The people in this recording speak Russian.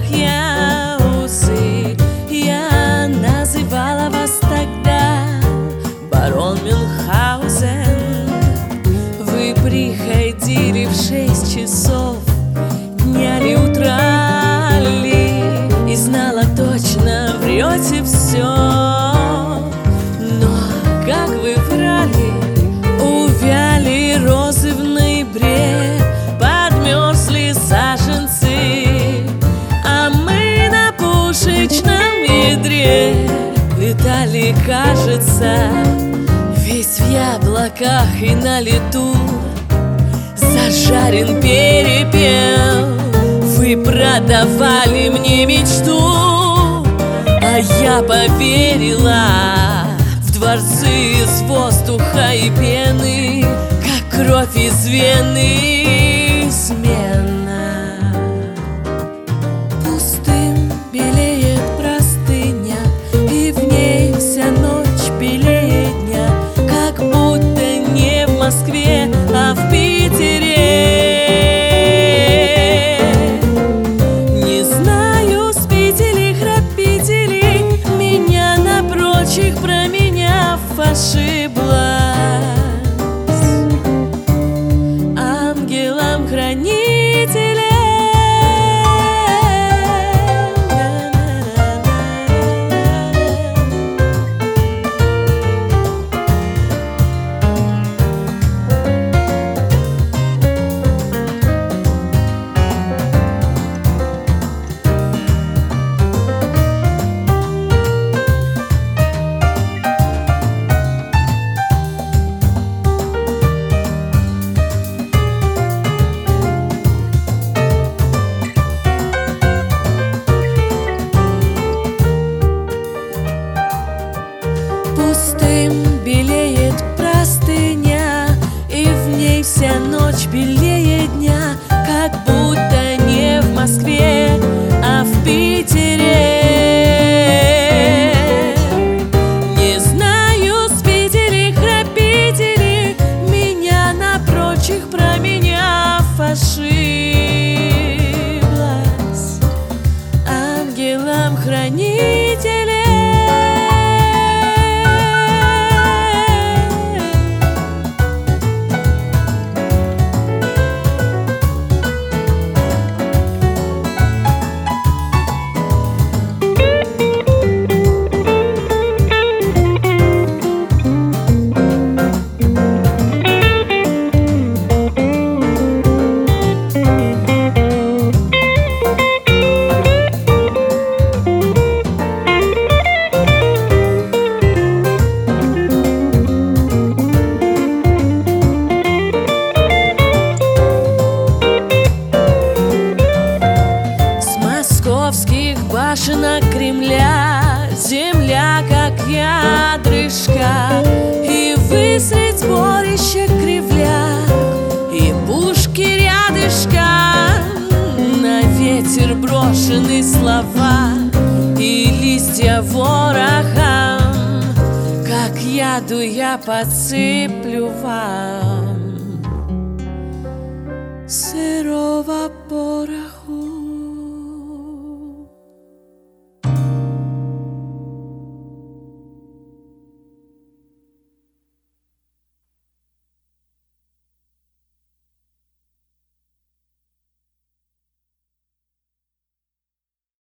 Яусы. Я называла вас тогда барон Мюнхгаузен. Вы приходили в 6 часов дня ли, утра ли, и знала точно, врете все. Но как вы врали, увяли розы в ноябре, подмерзли саженцы, а мы на пушечном ядре летали, кажется, весь в яблоках и на лету. Зажарен перепел, вы продавали мне мечту, а я поверила в дворцы из воздуха и пены, как кровь из вены смена. Пустым белеет простыня, и в ней вся ночь белее дня, как будто не в Москве, а в Питере. Не знаю, спите ли, храпите ли, меня на прочих променяв ошиблась ангелом-хранителем. Пустым белеет простыня, и в ней вся ночь белее дня, как будто не в Москве, а в Питере. Не знаю, спите ли, храпите ли, меня на прочих променяв ошиблась ангелом-хранителем. Башенок Кремля земля, как ядрышко, и вы средь сборища кривляк, и пушки рядышком, на ветер брошены слова, и листья ворохом, как яду я подсыплю вам сырого пороха.